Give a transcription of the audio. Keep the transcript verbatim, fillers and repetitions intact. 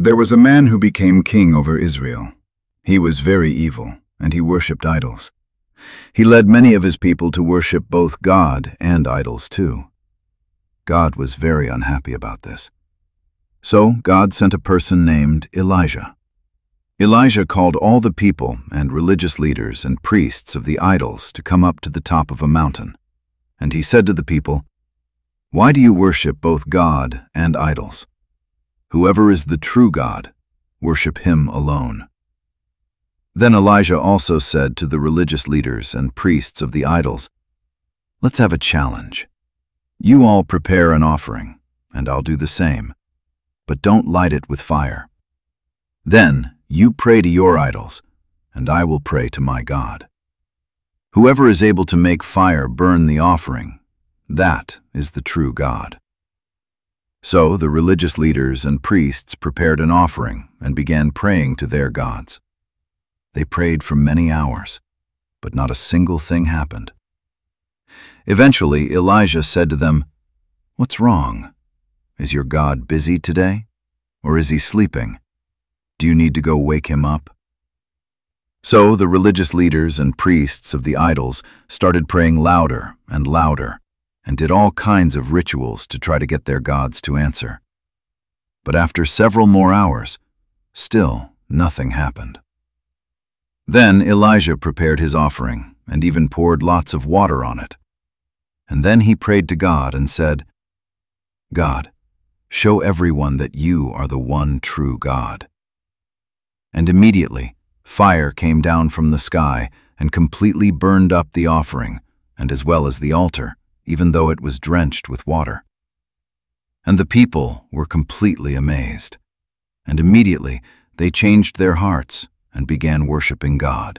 There was a man who became king over Israel. He was very evil, and he worshipped idols. He led many of his people to worship both God and idols too. God was very unhappy about this. So God sent a person named Elijah. Elijah called all the people and religious leaders and priests of the idols to come up to the top of a mountain. And he said to the people, "Why do you worship both God and idols? Whoever is the true God, worship him alone." Then Elijah also said to the religious leaders and priests of the idols, "Let's have a challenge. You all prepare an offering, and I'll do the same, but don't light it with fire. Then you pray to your idols, and I will pray to my God. Whoever is able to make fire burn the offering, that is the true God." So the religious leaders and priests prepared an offering and began praying to their gods. They prayed for many hours, but not a single thing happened. Eventually, Elijah said to them, "What's wrong? Is your God busy today? Or is he sleeping? Do you need to go wake him up?" So the religious leaders and priests of the idols started praying louder and louder and did all kinds of rituals to try to get their gods to answer. But after several more hours, still nothing happened. Then Elijah prepared his offering and even poured lots of water on it. And then he prayed to God and said, "God, show everyone that you are the one true God." And immediately fire came down from the sky and completely burned up the offering, and as well as the altar, even though it was drenched with water. And the people were completely amazed, and immediately they changed their hearts and began worshiping God.